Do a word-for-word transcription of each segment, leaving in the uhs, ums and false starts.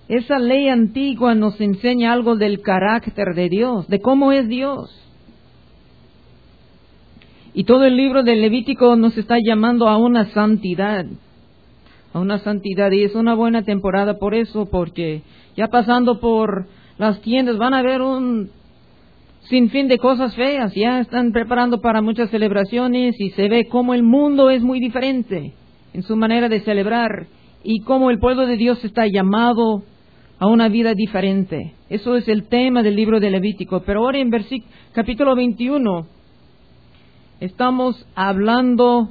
Esa ley antigua nos enseña algo del carácter de Dios, de cómo es Dios. Y todo el libro del Levítico nos está llamando a una santidad, a una santidad. Y es una buena temporada por eso, porque ya pasando por las tiendas van a ver un sinfín de cosas feas. Ya están preparando para muchas celebraciones y se ve cómo el mundo es muy diferente en su manera de celebrar y cómo el pueblo de Dios está llamado a una vida diferente. Eso es el tema del libro de Levítico. Pero ahora en versículo, capítulo veintiuno, estamos hablando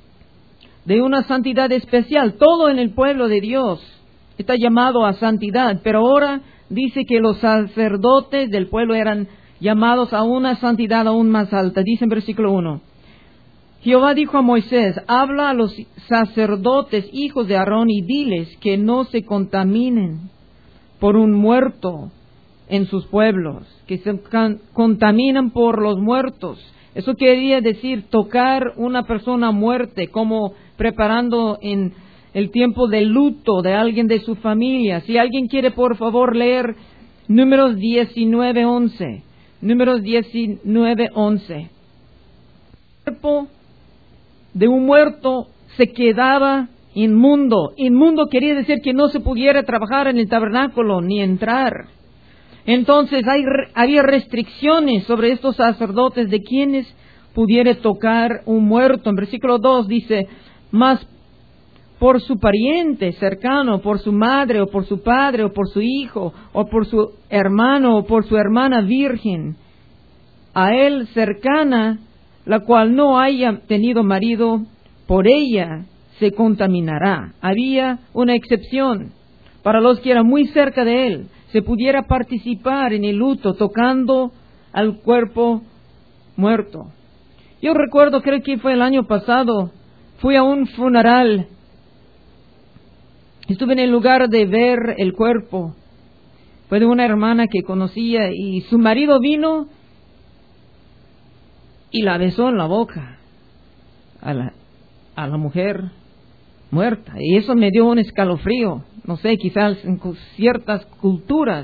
de una santidad especial. Todo en el pueblo de Dios está llamado a santidad, pero ahora dice que los sacerdotes del pueblo eran llamados a una santidad aún más alta. Dice en versículo uno, Jehová dijo a Moisés, habla a los sacerdotes, hijos de Aarón, y diles que no se contaminen por un muerto en sus pueblos, que se contaminan por los muertos. Eso quería decir tocar una persona muerta, como preparando en el tiempo de luto de alguien de su familia. Si alguien quiere, por favor, leer Números diecinueve once. Números diecinueve once. El cuerpo de un muerto se quedaba inmundo. Inmundo quería decir que no se pudiera trabajar en el tabernáculo ni entrar. Entonces hay, había restricciones sobre estos sacerdotes de quienes pudiera tocar un muerto. En versículo dos dice, mas por su pariente cercano, por su madre o por su padre o por su hijo o por su hermano o por su hermana virgen, a él cercana, la cual no haya tenido marido, por ella se contaminará. Había una excepción para los que eran muy cerca de él. Se pudiera participar en el luto tocando al cuerpo muerto. Yo recuerdo, creo que fue el año pasado, fui a un funeral. Estuve en el lugar de ver el cuerpo. Fue de una hermana que conocía y su marido vino y la besó en la boca a la, a la mujer muerta. Y eso me dio un escalofrío. No sé, quizás en ciertas culturas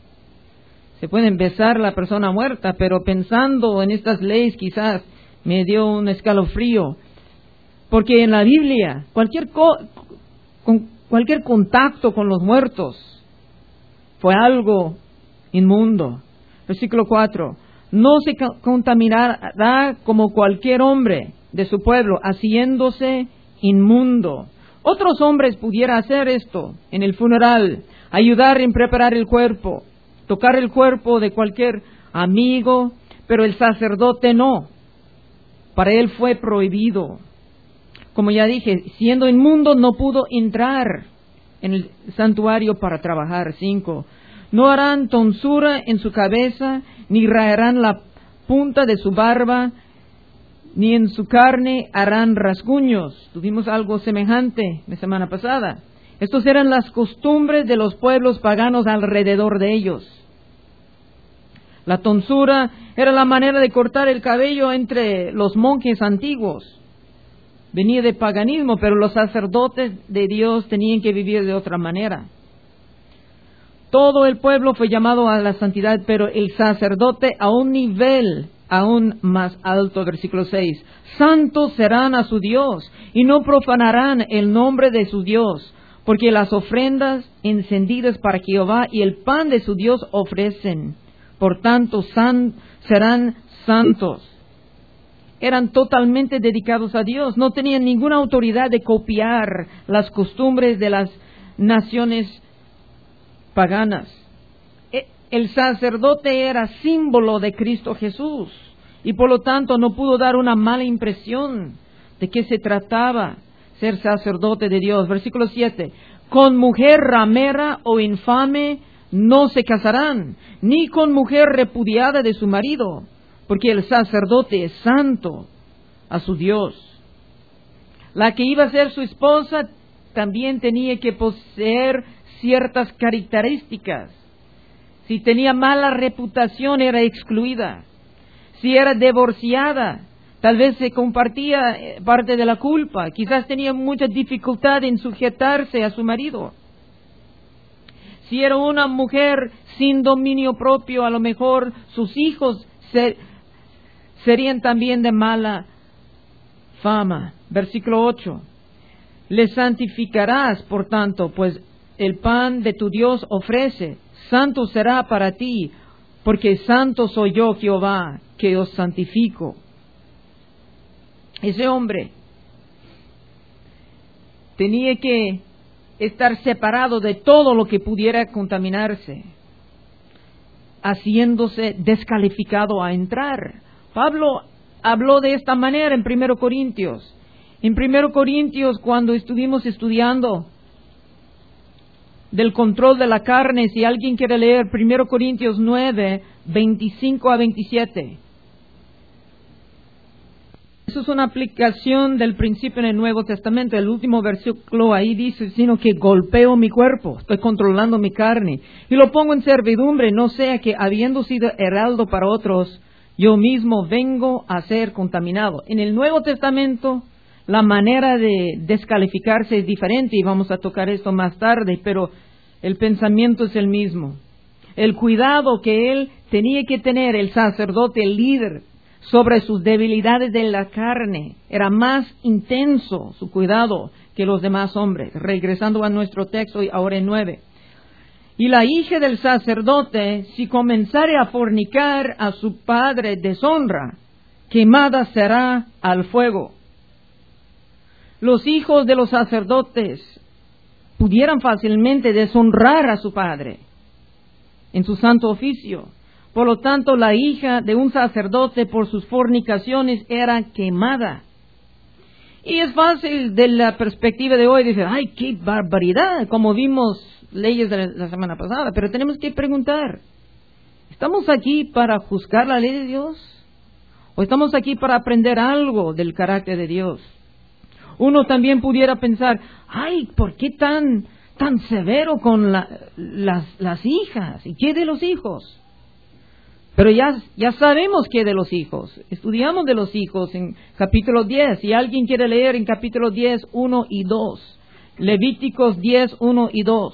se pueden besar a la persona muerta, pero pensando en estas leyes quizás me dio un escalofrío. Porque en la Biblia, cualquier, co con cualquier contacto con los muertos fue algo inmundo. Versículo cuatro. No se contaminará como cualquier hombre de su pueblo, haciéndose inmundo. Otros hombres pudieran hacer esto en el funeral, ayudar en preparar el cuerpo, tocar el cuerpo de cualquier amigo, pero el sacerdote no. Para él fue prohibido. Como ya dije, siendo inmundo no pudo entrar en el santuario para trabajar. Cinco. No harán tonsura en su cabeza, ni raerán la punta de su barba, ni en su carne harán rasguños. Tuvimos algo semejante la semana pasada. Estas eran las costumbres de los pueblos paganos alrededor de ellos. La tonsura era la manera de cortar el cabello entre los monjes antiguos. Venía de paganismo, pero los sacerdotes de Dios tenían que vivir de otra manera. Todo el pueblo fue llamado a la santidad, pero el sacerdote a un nivel aún más alto. Versículo seis. Santos serán a su Dios y no profanarán el nombre de su Dios, porque las ofrendas encendidas para Jehová y el pan de su Dios ofrecen. Por tanto, san, serán santos. Eran totalmente dedicados a Dios. No tenían ninguna autoridad de copiar las costumbres de las naciones paganas. El sacerdote era símbolo de Cristo Jesús y por lo tanto no pudo dar una mala impresión de qué se trataba ser sacerdote de Dios. Versículo siete. Con mujer ramera o infame no se casarán, ni con mujer repudiada de su marido, porque el sacerdote es santo a su Dios. La que iba a ser su esposa también tenía que poseer ciertas características. Si tenía mala reputación, era excluida. Si era divorciada, tal vez se compartía parte de la culpa. Quizás tenía mucha dificultad en sujetarse a su marido. Si era una mujer sin dominio propio, a lo mejor sus hijos ser, serían también de mala fama. Versículo ocho. Le santificarás, por tanto, pues el pan de tu Dios ofrece. Santo será para ti, porque santo soy yo, Jehová, que os santifico. Ese hombre tenía que estar separado de todo lo que pudiera contaminarse, haciéndose descalificado a entrar. Pablo habló de esta manera en Primero Corintios. En Primero Corintios, cuando estuvimos estudiando del control de la carne, si alguien quiere leer Primero Corintios nueve, veinticinco a veintisiete. Eso es una aplicación del principio en el Nuevo Testamento. El último versículo ahí dice, sino que golpeo mi cuerpo, estoy controlando mi carne, y lo pongo en servidumbre, no sea que habiendo sido heraldo para otros, yo mismo vengo a ser contaminado. En el Nuevo Testamento, la manera de descalificarse es diferente, y vamos a tocar esto más tarde, pero el pensamiento es el mismo. El cuidado que él tenía que tener, el sacerdote, el líder, sobre sus debilidades de la carne, era más intenso su cuidado que los demás hombres. Regresando a nuestro texto, ahora en nueve. Y la hija del sacerdote, si comenzare a fornicar a su padre, deshonra, quemada será al fuego. Los hijos de los sacerdotes pudieran fácilmente deshonrar a su padre en su santo oficio. Por lo tanto, la hija de un sacerdote por sus fornicaciones era quemada. Y es fácil de la perspectiva de hoy decir, ¡ay, qué barbaridad! Como vimos leyes de la semana pasada, pero tenemos que preguntar, ¿estamos aquí para juzgar la ley de Dios? ¿O estamos aquí para aprender algo del carácter de Dios? Uno también pudiera pensar, ¡ay, por qué tan, tan severo con la, las, las hijas? ¿Y qué de los hijos? Pero ya, ya sabemos qué de los hijos. Estudiamos de los hijos en capítulo diez. Si alguien quiere leer en capítulo diez, uno y dos. Levíticos diez, uno y dos.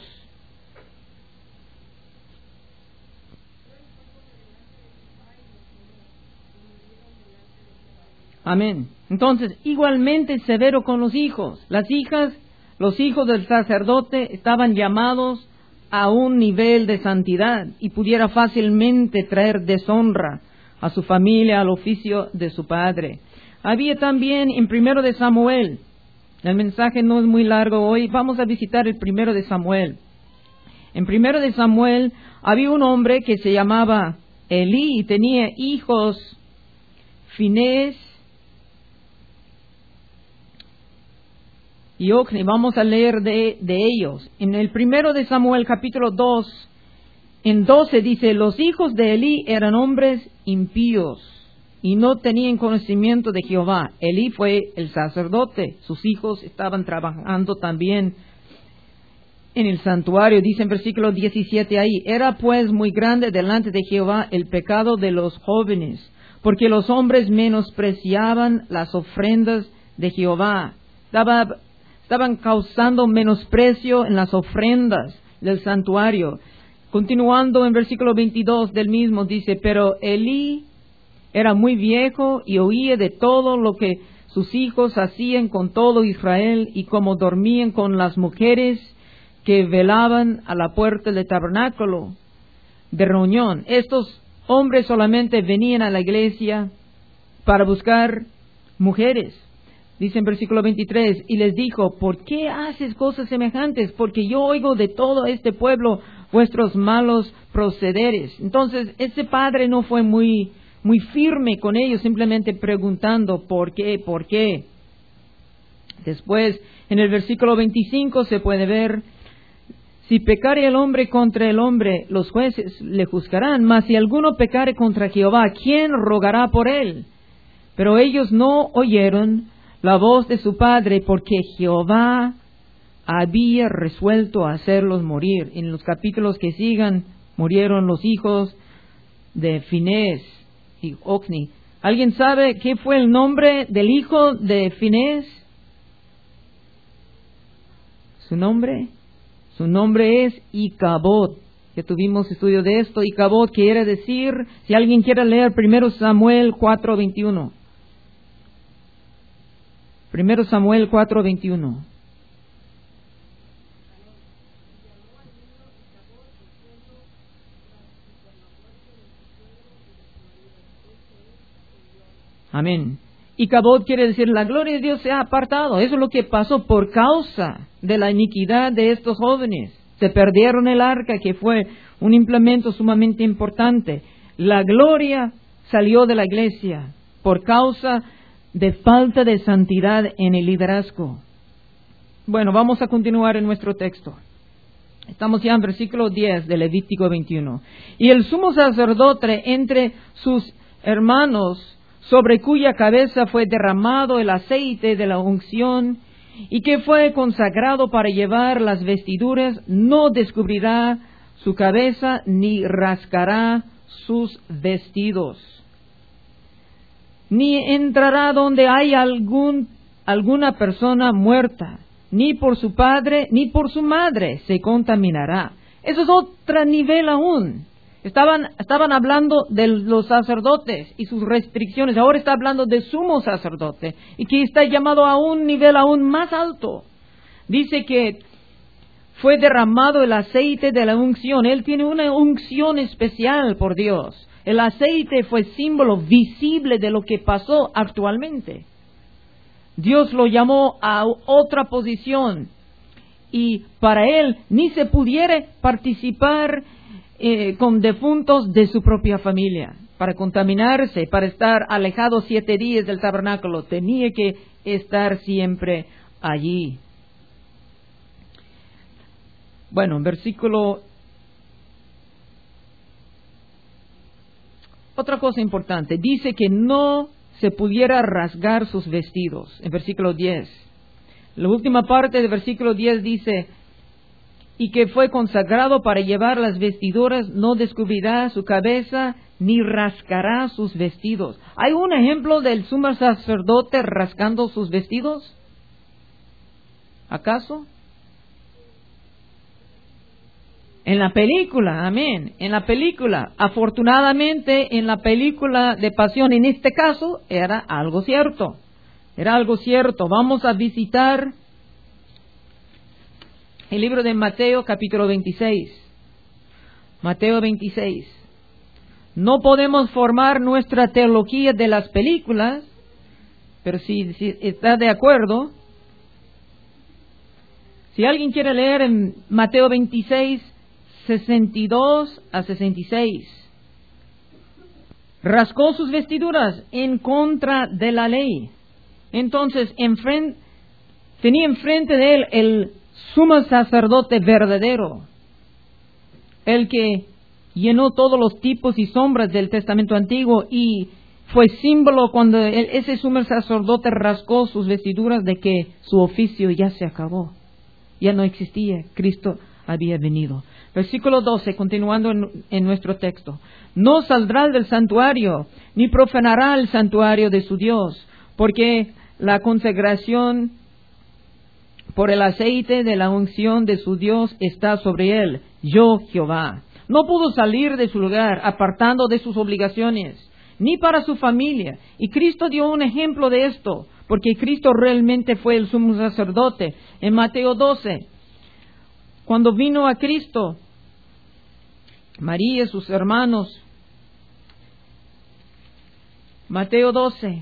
Amén. Entonces, igualmente severo con los hijos. Las hijas, los hijos del sacerdote estaban llamados a un nivel de santidad y pudiera fácilmente traer deshonra a su familia, al oficio de su padre. Había también en Primero de Samuel, el mensaje no es muy largo hoy, vamos a visitar el Primero de Samuel. En Primero de Samuel había un hombre que se llamaba Elí y tenía hijos, Finés y Ocni. Vamos a leer de, de ellos. En el Primero de Samuel, capítulo dos, en doce dice, los hijos de Elí eran hombres impíos y no tenían conocimiento de Jehová. Elí fue el sacerdote, sus hijos estaban trabajando también en el santuario. Dice en versículo diecisiete ahí, era pues muy grande delante de Jehová el pecado de los jóvenes, porque los hombres menospreciaban las ofrendas de Jehová. Estaba Estaban causando menosprecio en las ofrendas del santuario. Continuando en versículo veintidós del mismo, dice, pero Elí era muy viejo y oía de todo lo que sus hijos hacían con todo Israel y cómo dormían con las mujeres que velaban a la puerta del tabernáculo de reunión. Estos hombres solamente venían a la iglesia para buscar mujeres. Dice en versículo veintitrés, y les dijo, ¿por qué haces cosas semejantes? Porque yo oigo de todo este pueblo vuestros malos procederes. Entonces, ese padre no fue muy, muy firme con ellos, simplemente preguntando, ¿por qué? ¿Por qué? Después, en el versículo veinticinco se puede ver, si pecare el hombre contra el hombre, los jueces le juzgarán, mas si alguno pecare contra Jehová, ¿quién rogará por él? Pero ellos no oyeron la voz de su padre, porque Jehová había resuelto hacerlos morir. En los capítulos que sigan, murieron los hijos de Finés y Ocni. ¿Alguien sabe qué fue el nombre del hijo de Finés? ¿Su nombre? Su nombre es Icabod. Ya tuvimos estudio de esto. Icabod quiere decir, si alguien quiere leer primero Samuel cuatro veintiuno. primero Samuel cuatro veintiuno. Amén. Icabod quiere decir, la gloria de Dios se ha apartado. Eso es lo que pasó por causa de la iniquidad de estos jóvenes. Se perdieron el arca, que fue un implemento sumamente importante. La gloria salió de la iglesia por causa de falta de santidad en el liderazgo. Bueno, vamos a continuar en nuestro texto. Estamos ya en versículo diez de Levítico veintiuno. Y el sumo sacerdote entre sus hermanos, sobre cuya cabeza fue derramado el aceite de la unción, y que fue consagrado para llevar las vestiduras, no descubrirá su cabeza ni rascará sus vestidos, ni entrará donde hay algún, alguna persona muerta, ni por su padre ni por su madre se contaminará. Eso es otro nivel aún. Estaban, estaban hablando de los sacerdotes y sus restricciones. Ahora está hablando de sumo sacerdote y que está llamado a un nivel aún más alto. Dice que fue derramado el aceite de la unción. Él tiene una unción especial por Dios. El aceite fue símbolo visible de lo que pasó actualmente. Dios lo llamó a otra posición y para él ni se pudiera participar Eh, con defuntos de su propia familia. Para contaminarse, para estar alejado siete días del tabernáculo, tenía que estar siempre allí. Bueno, versículo... Otra cosa importante, dice que no se pudiera rasgar sus vestidos, en versículo diez. La última parte del versículo diez dice, y que fue consagrado para llevar las vestiduras, no descubrirá su cabeza, ni rascará sus vestidos. ¿Hay un ejemplo del sumo sacerdote rascando sus vestidos? ¿Acaso? En la película, amén, en la película. Afortunadamente, en la película de Pasión, en este caso, era algo cierto. Era algo cierto. Vamos a visitar el libro de Mateo, capítulo veintiséis. Mateo veintiséis. No podemos formar nuestra teología de las películas, pero si, si está de acuerdo, si alguien quiere leer en Mateo veintiséis, sesenta y dos a sesenta y seis. Rascó sus vestiduras en contra de la ley. Entonces, enfrente, tenía enfrente de él el sumo sacerdote verdadero, el que llenó todos los tipos y sombras del Testamento Antiguo y fue símbolo cuando el, ese sumo sacerdote rascó sus vestiduras de que su oficio ya se acabó, ya no existía, Cristo había venido. Versículo doce, continuando en, en nuestro texto. No saldrá del santuario, ni profanará el santuario de su Dios, porque la consagración por el aceite de la unción de su Dios está sobre él, yo Jehová. No pudo salir de su lugar, apartando de sus obligaciones, ni para su familia. Y Cristo dio un ejemplo de esto, porque Cristo realmente fue el sumo sacerdote. En Mateo doce, cuando vino a Cristo, María y sus hermanos, Mateo doce,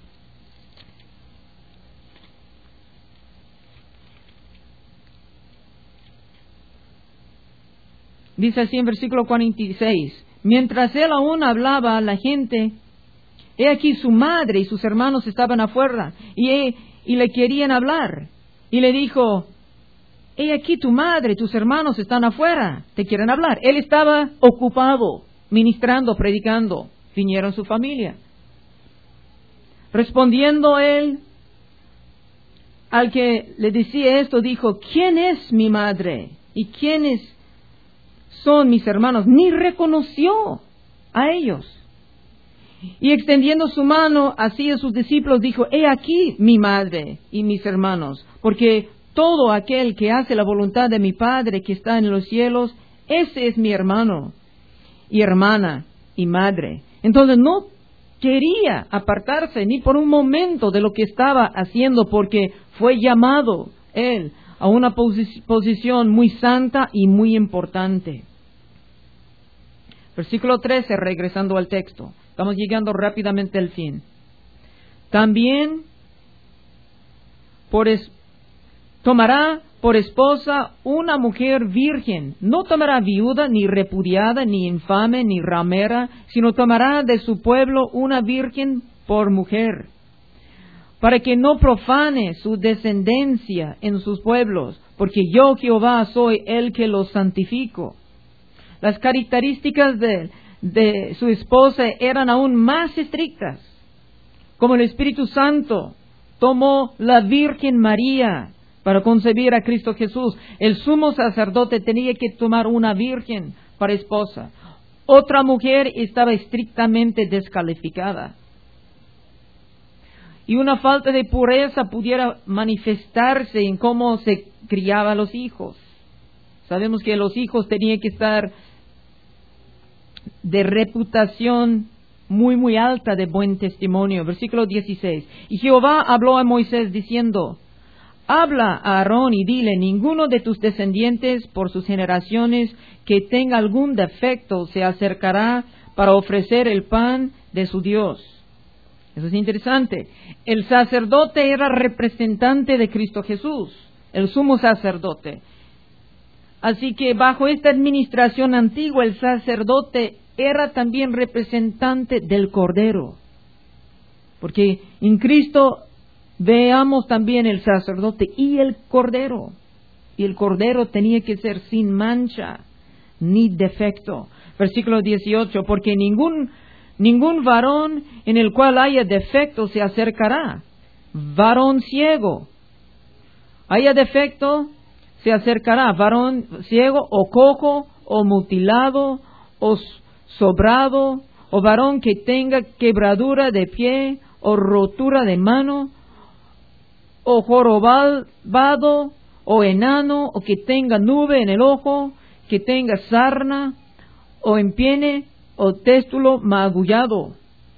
dice así en versículo cuarenta y seis, mientras él aún hablaba a la gente, he aquí su madre y sus hermanos estaban afuera y, y le querían hablar. Y le dijo, he aquí tu madre y tus hermanos están afuera, te quieren hablar. Él estaba ocupado, ministrando, predicando. Vinieron su familia. Respondiendo él al que le decía esto, dijo, ¿quién es mi madre? ¿Y quiénes son mis hermanos? Ni reconoció a ellos. Y extendiendo su mano así a sus discípulos, dijo, he aquí mi madre y mis hermanos, porque todo aquel que hace la voluntad de mi Padre que está en los cielos, ese es mi hermano y hermana y madre. Entonces no quería apartarse ni por un momento de lo que estaba haciendo, porque fue llamado él a una posi- posición muy santa y muy importante. Versículo trece, regresando al texto. Estamos llegando rápidamente al fin. También por es, tomará por esposa una mujer virgen. No tomará viuda, ni repudiada, ni infame, ni ramera, sino tomará de su pueblo una virgen por mujer, para que no profane su descendencia en sus pueblos, porque yo Jehová soy el que los santifico. Las características de, de su esposa eran aún más estrictas, como el Espíritu Santo tomó la Virgen María para concebir a Cristo Jesús. El sumo sacerdote tenía que tomar una virgen para esposa. Otra mujer estaba estrictamente descalificada. Y una falta de pureza pudiera manifestarse en cómo se criaban los hijos. Sabemos que los hijos tenían que estar de reputación muy, muy alta, de buen testimonio. Versículo dieciséis. Y Jehová habló a Moisés diciendo: habla a Aarón y dile: ninguno de tus descendientes por sus generaciones que tenga algún defecto se acercará para ofrecer el pan de su Dios. Eso es interesante. El sacerdote era representante de Cristo Jesús, el sumo sacerdote. Así que bajo esta administración antigua, el sacerdote era también representante del Cordero. Porque en Cristo veamos también el sacerdote y el Cordero. Y el Cordero tenía que ser sin mancha ni defecto. Versículo dieciocho, porque ningún, ningún varón en el cual haya defecto se acercará. Varón ciego, haya defecto, se acercará. Varón ciego o cojo o mutilado o sobrado o varón que tenga quebradura de pie o rotura de mano o jorobado o enano o que tenga nube en el ojo, que tenga sarna o empiene o téstulo magullado.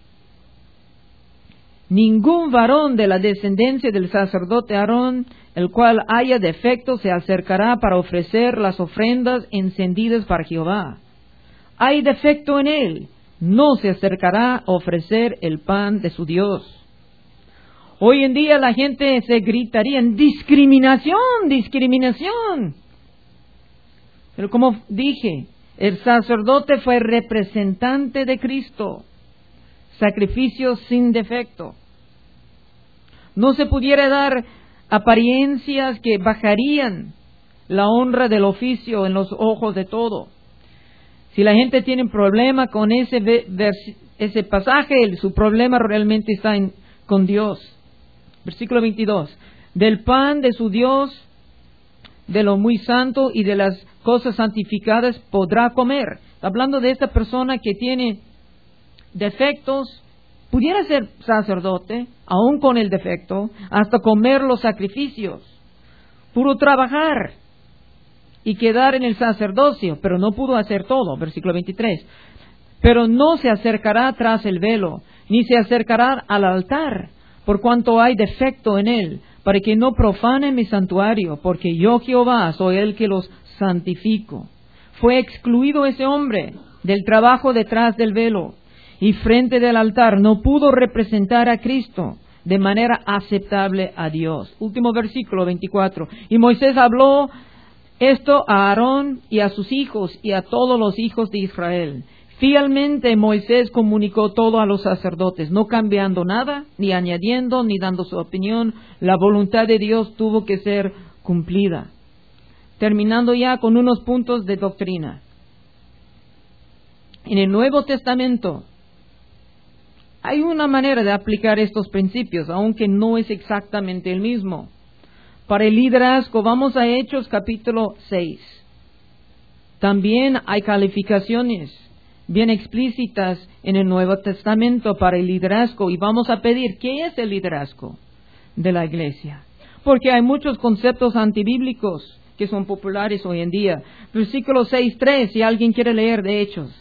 Ningún varón de la descendencia del sacerdote Aarón, el cual haya defecto, se acercará para ofrecer las ofrendas encendidas para Jehová. Hay defecto en él, no se acercará a ofrecer el pan de su Dios. Hoy en día la gente se gritaría en discriminación, discriminación. Pero como dije, el sacerdote fue representante de Cristo, sacrificio sin defecto. No se pudiera dar apariencias que bajarían la honra del oficio en los ojos de todo. Si la gente tiene un problema con ese, ese pasaje, su problema realmente está en, con Dios. Versículo veintidós. Del pan de su Dios, de lo muy santo y de las cosas santificadas podrá comer. Está hablando de esta persona que tiene defectos. Pudiera ser sacerdote, aún con el defecto, hasta comer los sacrificios. Pudo trabajar y quedar en el sacerdocio, pero no pudo hacer todo. Versículo veintitrés. Pero no se acercará tras el velo, ni se acercará al altar, por cuanto hay defecto en él, para que no profane mi santuario, porque yo Jehová soy el que los santifico. Fue excluido ese hombre del trabajo detrás del velo, y frente del altar no pudo representar a Cristo de manera aceptable a Dios. Último versículo veinticuatro. Y Moisés habló esto a Aarón y a sus hijos y a todos los hijos de Israel. Fielmente Moisés comunicó todo a los sacerdotes, no cambiando nada, ni añadiendo, ni dando su opinión. La voluntad de Dios tuvo que ser cumplida. Terminando ya con unos puntos de doctrina. En el Nuevo Testamento hay una manera de aplicar estos principios, aunque no es exactamente el mismo. Para el liderazgo, vamos a Hechos capítulo seis. También hay calificaciones bien explícitas en el Nuevo Testamento para el liderazgo, y vamos a pedir, ¿qué es el liderazgo de la iglesia? porque hay muchos conceptos antibíblicos que son populares hoy en día. Versículo seis tres, si alguien quiere leer de Hechos.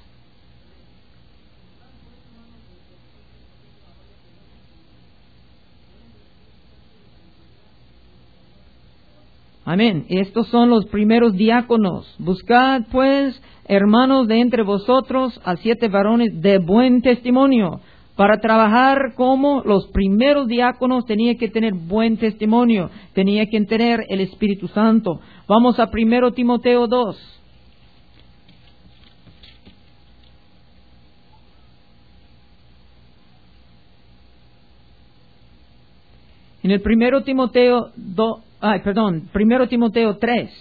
Amén. Estos son los primeros diáconos. Buscad, pues, hermanos de entre vosotros, a siete varones de buen testimonio. Para trabajar como los primeros diáconos tenía que tener buen testimonio, tenía que tener el Espíritu Santo. Vamos a primero Timoteo dos. En el primero Timoteo dos, ay, perdón, primero Timoteo tres.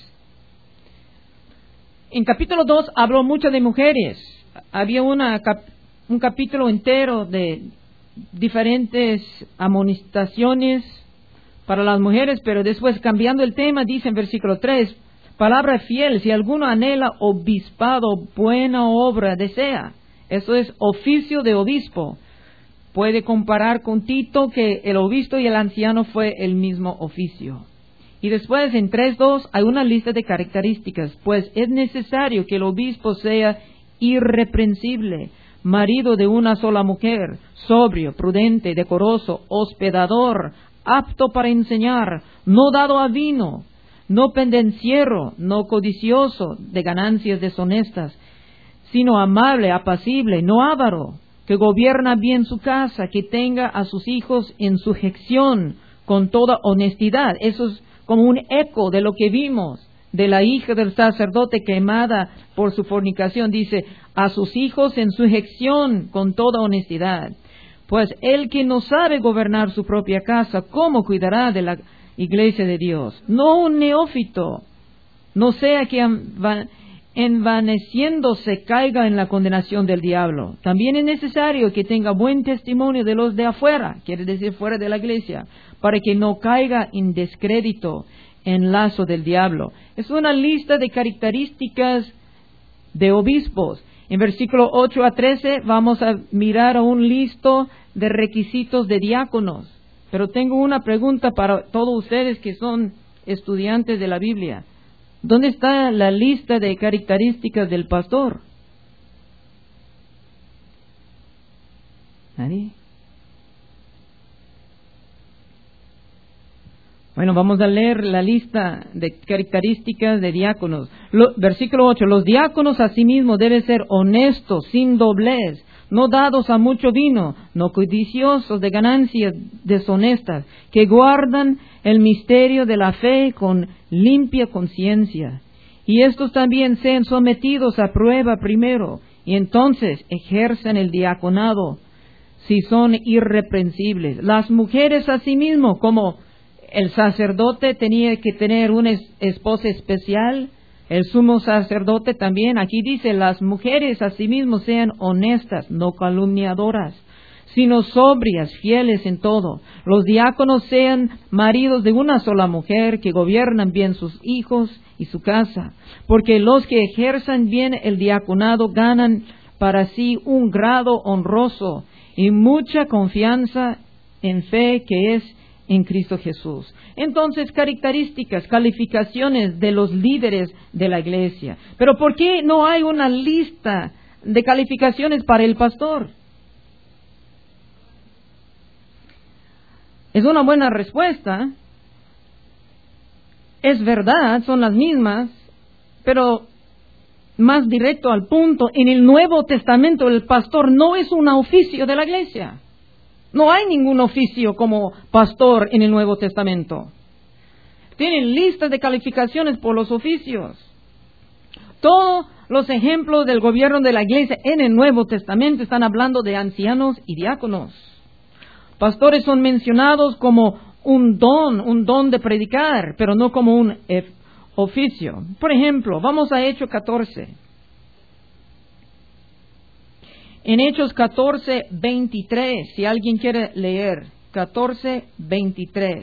En capítulo dos habló mucho de mujeres. Había una cap- un capítulo entero de diferentes amonestaciones para las mujeres, pero después, cambiando el tema, dice en versículo tres, palabra fiel, si alguno anhela obispado, buena obra desea. Eso es oficio de obispo. Puede comparar con Tito que el obispo y el anciano fue el mismo oficio. Y después en tres dos hay una lista de características, pues es necesario que el obispo sea irreprensible, marido de una sola mujer, sobrio, prudente, decoroso, hospedador, apto para enseñar, no dado a vino, no pendenciero, no codicioso de ganancias deshonestas, sino amable, apacible, no avaro, que gobierna bien su casa, que tenga a sus hijos en sujeción con toda honestidad. Eso es como un eco de lo que vimos de la hija del sacerdote quemada por su fornicación. Dice, a sus hijos en sujeción con toda honestidad. Pues el que no sabe gobernar su propia casa, ¿cómo cuidará de la iglesia de Dios? No un neófito, no sea que envaneciéndose caiga en la condenación del diablo. También es necesario que tenga buen testimonio de los de afuera, quiere decir fuera de la iglesia, para que no caiga en descrédito, en lazo del diablo. Es una lista de características de obispos. En versículo ocho a trece vamos a mirar a un listo de requisitos de diáconos. Pero tengo una pregunta para todos ustedes que son estudiantes de la Biblia. ¿Dónde está la lista de características del pastor? ¿Nadie? Bueno, vamos a leer la lista de características de diáconos. Lo, versículo ocho. Los diáconos asimismo deben ser honestos, sin doblez, no dados a mucho vino, no codiciosos de ganancias deshonestas, que guardan el misterio de la fe con limpia conciencia. Y estos también sean sometidos a prueba primero, y entonces ejerzan el diaconado, si son irreprensibles. Las mujeres asimismo, como el sacerdote tenía que tener una esposa especial, el sumo sacerdote también. Aquí dice, las mujeres asimismo sean honestas, no calumniadoras, sino sobrias, fieles en todo. Los diáconos sean maridos de una sola mujer, que gobiernan bien sus hijos y su casa, porque los que ejerzan bien el diaconado ganan para sí un grado honroso y mucha confianza en fe que es en Cristo Jesús. Entonces, características, calificaciones de los líderes de la iglesia. Pero ¿por qué no hay una lista de calificaciones para el pastor? Es una buena respuesta. Es verdad, son las mismas, pero más directo al punto, en el Nuevo Testamento el pastor no es un oficio de la iglesia. No hay ningún oficio como pastor en el Nuevo Testamento. Tienen listas de calificaciones por los oficios. Todos los ejemplos del gobierno de la iglesia en el Nuevo Testamento están hablando de ancianos y diáconos. Pastores son mencionados como un don, un don de predicar, pero no como un oficio. Por ejemplo, vamos a Hechos catorce. En Hechos catorce, veintitrés, si alguien quiere leer, catorce, veintitrés.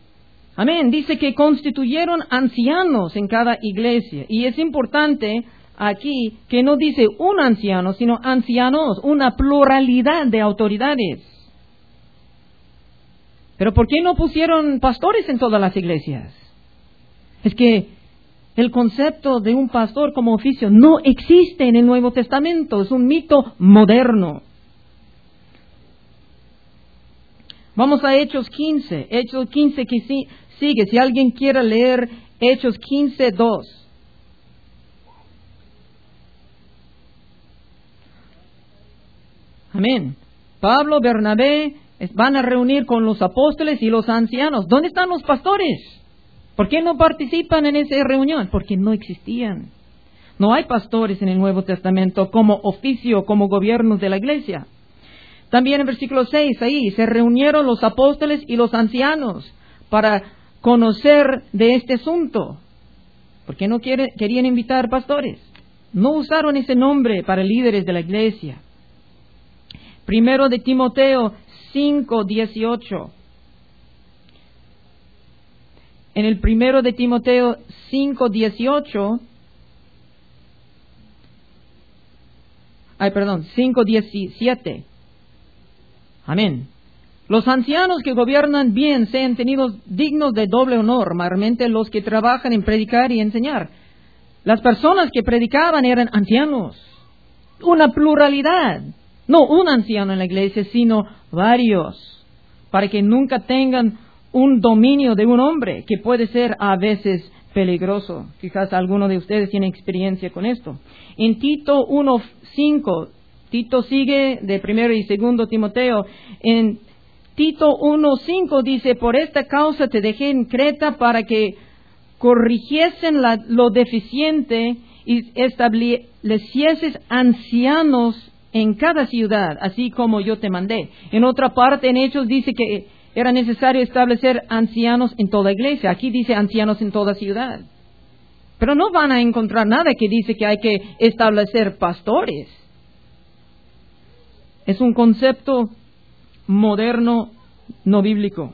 Amén, dice que constituyeron ancianos en cada iglesia. Y es importante aquí que no dice un anciano, sino ancianos, una pluralidad de autoridades. Pero ¿por qué no pusieron pastores en todas las iglesias? Es que el concepto de un pastor como oficio no existe en el Nuevo Testamento, es un mito moderno. Vamos a Hechos quince, Hechos quince que sí, sigue, si alguien quiere leer Hechos quince, dos. Amén. Pablo, Bernabé van a reunir con los apóstoles y los ancianos. ¿Dónde están los pastores? ¿Por qué no participan en esa reunión? Porque no existían. No hay pastores en el Nuevo Testamento como oficio, como gobiernos de la iglesia. También en versículo seis, ahí, se reunieron los apóstoles y los ancianos para conocer de este asunto. ¿Por qué no quiere, querían invitar pastores? No usaron ese nombre para líderes de la iglesia. Primero de Timoteo cinco, dieciocho. En el primero de Timoteo cinco, dieciocho, ay, perdón, cinco, diecisiete. Amén. Los ancianos que gobiernan bien sean tenidos dignos de doble honor, mayormente los que trabajan en predicar y enseñar. Las personas que predicaban eran ancianos. Una pluralidad. No un anciano en la iglesia, sino varios. Para que nunca tengan un dominio de un hombre, que puede ser a veces peligroso. Quizás alguno de ustedes tiene experiencia con esto. En Tito uno, cinco, Tito sigue de primero y segundo Timoteo. En Tito uno, cinco dice, por esta causa te dejé en Creta para que corrigiesen la, lo deficiente y establecieses ancianos en cada ciudad, así como yo te mandé. En otra parte, en Hechos, dice que era necesario establecer ancianos en toda iglesia. Aquí dice ancianos en toda ciudad. Pero no van a encontrar nada que dice que hay que establecer pastores. Es un concepto moderno, no bíblico.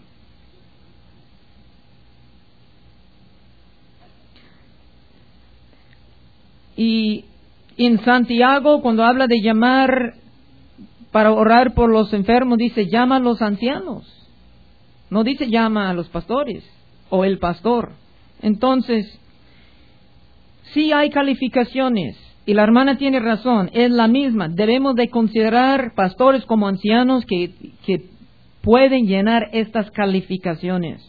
Y en Santiago, cuando habla de llamar para orar por los enfermos, dice llama a los ancianos. No dice llama a los pastores o el pastor. Entonces, sí hay calificaciones. Y la hermana tiene razón, es la misma. Debemos de considerar pastores como ancianos que, que pueden llenar estas calificaciones.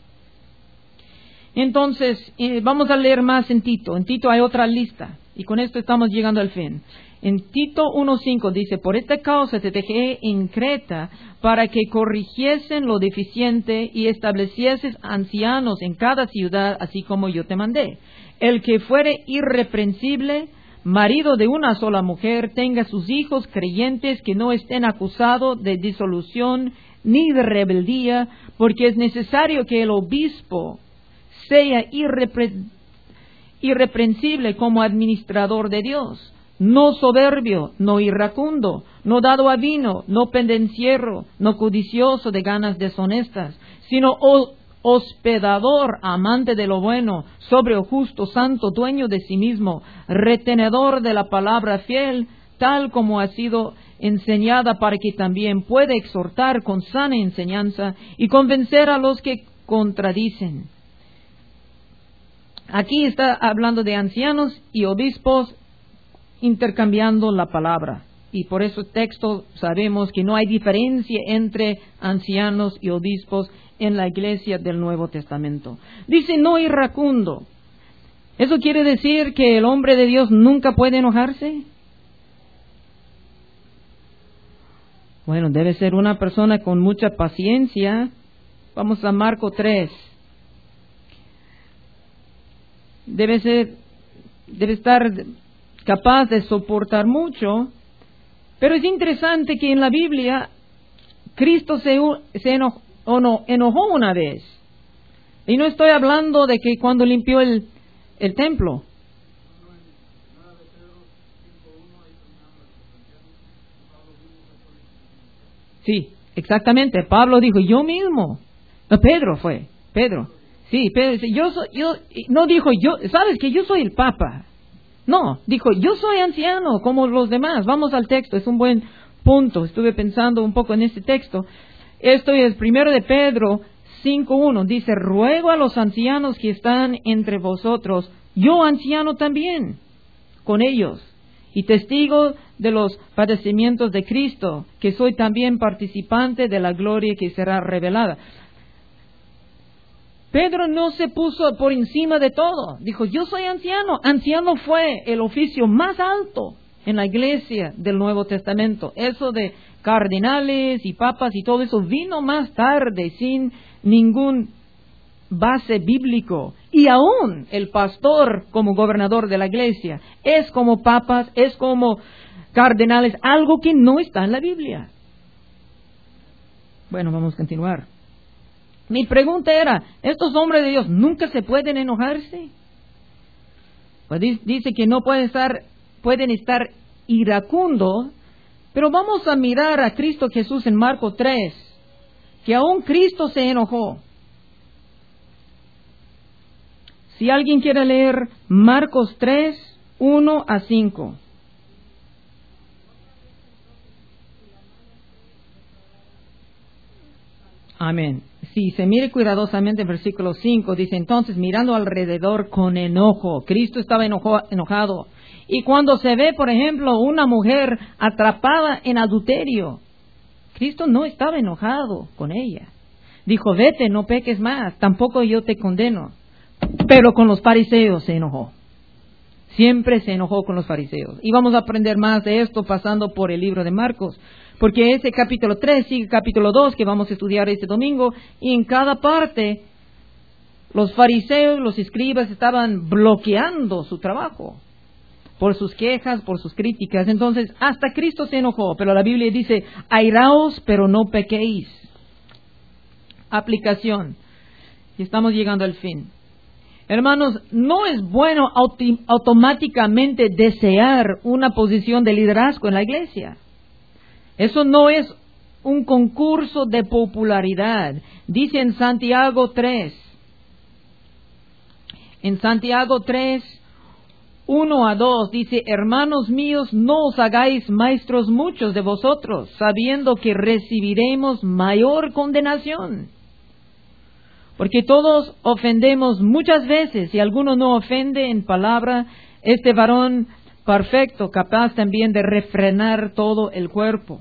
Entonces, eh, vamos a leer más en Tito. En Tito hay otra lista. Y con esto estamos llegando al fin. En Tito uno cinco dice, por esta causa te dejé en Creta para que corrigiesen lo deficiente y establecieses ancianos en cada ciudad, así como yo te mandé. El que fuere irreprensible, marido de una sola mujer, tenga sus hijos creyentes que no estén acusados de disolución ni de rebeldía, porque es necesario que el obispo sea irreprensible irreprensible como administrador de Dios, no soberbio, no irracundo, no dado a vino, no pendenciero, no codicioso de ganas deshonestas, sino hospedador, amante de lo bueno, sobrio, justo, santo, dueño de sí mismo, retenedor de la palabra fiel, tal como ha sido enseñada, para que también pueda exhortar con sana enseñanza y convencer a los que contradicen. Aquí está hablando de ancianos y obispos intercambiando la palabra. Y por ese texto sabemos que no hay diferencia entre ancianos y obispos en la iglesia del Nuevo Testamento. Dice no irracundo. ¿Eso quiere decir que el hombre de Dios nunca puede enojarse? Bueno, debe ser una persona con mucha paciencia. Vamos a Marco tres. Debe ser, debe estar capaz de soportar mucho, pero es interesante que en la Biblia Cristo se, se enojó, o no, enojó una vez, y no estoy hablando de que cuando limpió el, el templo. Sí, exactamente. Pablo dijo, yo mismo. No, Pedro fue, Pedro. Sí, Pedro, yo soy, yo, no dijo yo, sabes que yo soy el Papa. No, dijo, yo soy anciano como los demás. Vamos al texto, es un buen punto. Estuve pensando un poco en este texto. Esto es primero de Pedro cinco uno. Dice, ruego a los ancianos que están entre vosotros, yo anciano también, con ellos, y testigo de los padecimientos de Cristo, que soy también participante de la gloria que será revelada. Pedro no se puso por encima de todo. Dijo, yo soy anciano. Anciano fue el oficio más alto en la iglesia del Nuevo Testamento. Eso de cardenales y papas y todo eso vino más tarde, sin ningún base bíblico. Y aún el pastor como gobernador de la iglesia es como papas, es como cardenales, algo que no está en la Biblia. Bueno, vamos a continuar. Mi pregunta era, ¿estos hombres de Dios nunca se pueden enojarse? Pues dice que no pueden estar, pueden estar iracundos, pero vamos a mirar a Cristo Jesús en Marcos tres, que aún Cristo se enojó. Si alguien quiere leer Marcos tres, uno a cinco. Amén. Si se mire cuidadosamente el versículo cinco, dice, entonces mirando alrededor con enojo, Cristo estaba enojo, enojado. Y cuando se ve, por ejemplo, una mujer atrapada en adulterio, Cristo no estaba enojado con ella. Dijo, vete, no peques más, tampoco yo te condeno. Pero con los fariseos se enojó. Siempre se enojó con los fariseos. Y vamos a aprender más de esto pasando por el libro de Marcos. Porque ese capítulo tres sigue capítulo dos que vamos a estudiar este domingo. Y en cada parte los fariseos, los escribas estaban bloqueando su trabajo. Por sus quejas, por sus críticas. Entonces hasta Cristo se enojó. Pero la Biblia dice, airaos pero no pequéis. Aplicación. Y estamos llegando al fin. Hermanos, no es bueno auti- automáticamente desear una posición de liderazgo en la iglesia. Eso no es un concurso de popularidad. Dice en Santiago tres. En Santiago tres, uno a dos, dice, hermanos míos, no os hagáis maestros muchos de vosotros, sabiendo que recibiremos mayor condenación. Porque todos ofendemos muchas veces, y alguno no ofende en palabra, este varón perfecto, capaz también de refrenar todo el cuerpo.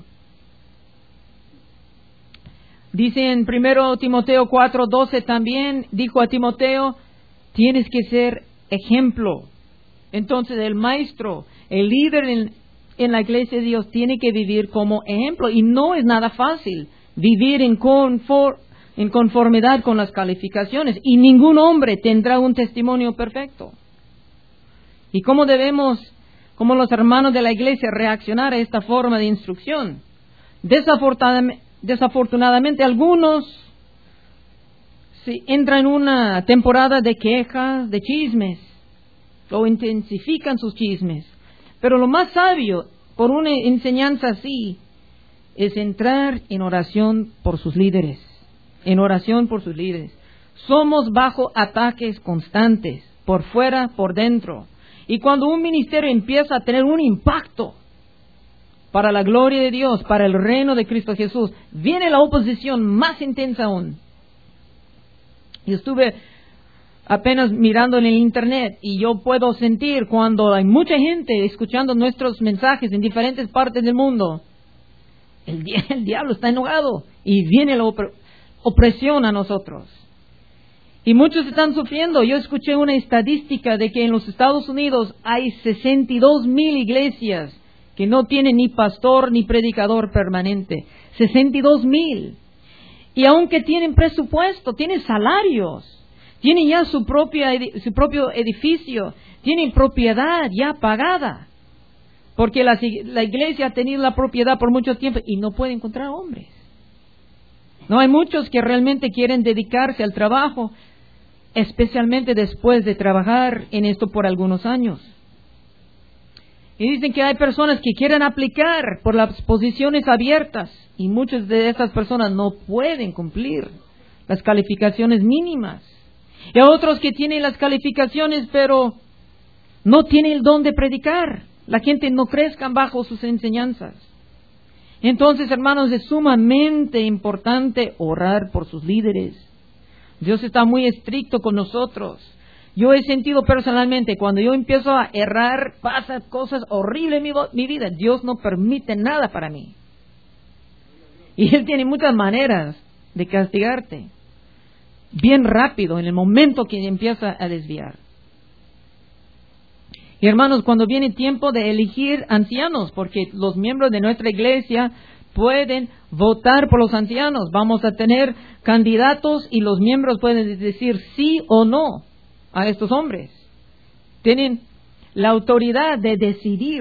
Dice en primero Timoteo cuatro doce también, dijo a Timoteo, tienes que ser ejemplo. Entonces el maestro, el líder en, en la iglesia de Dios tiene que vivir como ejemplo, y no es nada fácil vivir en confort. en conformidad con las calificaciones, y ningún hombre tendrá un testimonio perfecto. ¿Y cómo debemos, como los hermanos de la iglesia, reaccionar a esta forma de instrucción? Desafortunadamente, desafortunadamente algunos si entran en una temporada de quejas, de chismes, o intensifican sus chismes. Pero lo más sabio, por una enseñanza así, es entrar en oración por sus líderes. En oración por sus líderes. Somos bajo ataques constantes, por fuera, por dentro. Y cuando un ministerio empieza a tener un impacto para la gloria de Dios, para el reino de Cristo Jesús, viene la oposición más intensa aún. Y estuve apenas mirando en el internet y yo puedo sentir cuando hay mucha gente escuchando nuestros mensajes en diferentes partes del mundo, el, el diablo está enojado y viene la oposición. Opresión a nosotros. Y muchos están sufriendo. Yo escuché una estadística de que en los Estados Unidos hay sesenta y dos mil iglesias que no tienen ni pastor ni predicador permanente. sesenta y dos mil. Y aunque tienen presupuesto, tienen salarios, tienen ya su, propia, su propio edificio, tienen propiedad ya pagada. Porque la, la iglesia ha tenido la propiedad por mucho tiempo y no puede encontrar hombres. No hay muchos que realmente quieren dedicarse al trabajo, especialmente después de trabajar en esto por algunos años. Y dicen que hay personas que quieren aplicar por las posiciones abiertas y muchas de estas personas no pueden cumplir las calificaciones mínimas. Y hay otros que tienen las calificaciones pero no tiene el don de predicar. La gente no crezca bajo sus enseñanzas. Entonces, hermanos, es sumamente importante orar por sus líderes. Dios está muy estricto con nosotros. Yo he sentido personalmente, cuando yo empiezo a errar, pasan cosas horribles en mi, mi vida. Dios no permite nada para mí. Y Él tiene muchas maneras de castigarte. Bien rápido, en el momento que empieza a desviar. Y hermanos, cuando viene tiempo de elegir ancianos, porque los miembros de nuestra iglesia pueden votar por los ancianos, vamos a tener candidatos y los miembros pueden decir sí o no a estos hombres. Tienen la autoridad de decidir,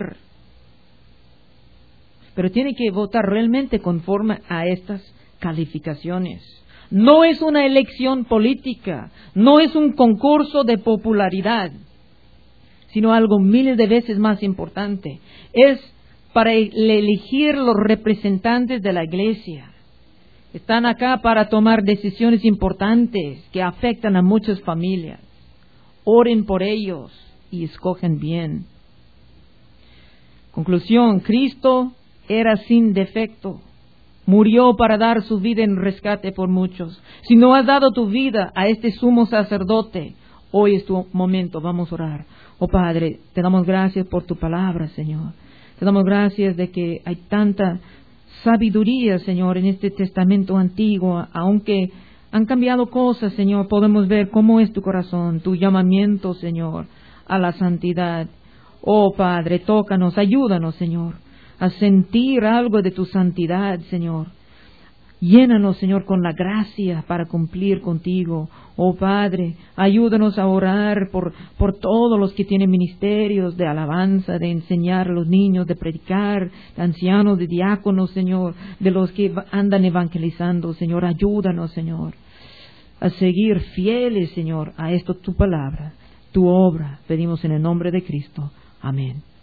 pero tienen que votar realmente conforme a estas calificaciones. No es una elección política, no es un concurso de popularidad, sino algo miles de veces más importante. Es para elegir los representantes de la iglesia. Están acá para tomar decisiones importantes que afectan a muchas familias. Oren por ellos y escogen bien. Conclusión, Cristo era sin defecto. Murió para dar su vida en rescate por muchos. Si no has dado tu vida a este sumo sacerdote, hoy es tu momento, vamos a orar. Oh Padre, te damos gracias por tu palabra, Señor. Te damos gracias de que hay tanta sabiduría, Señor, en este testamento antiguo. Aunque han cambiado cosas, Señor, podemos ver cómo es tu corazón, tu llamamiento, Señor, a la santidad. Oh Padre, tócanos, ayúdanos, Señor, a sentir algo de tu santidad, Señor. Llénanos, Señor, con la gracia para cumplir contigo. Oh Padre, ayúdanos a orar por, por todos los que tienen ministerios de alabanza, de enseñar a los niños, de predicar, de ancianos, de diáconos, Señor, de los que andan evangelizando, Señor. Ayúdanos, Señor, a seguir fieles, Señor, a esto tu palabra, tu obra. Pedimos en el nombre de Cristo. Amén.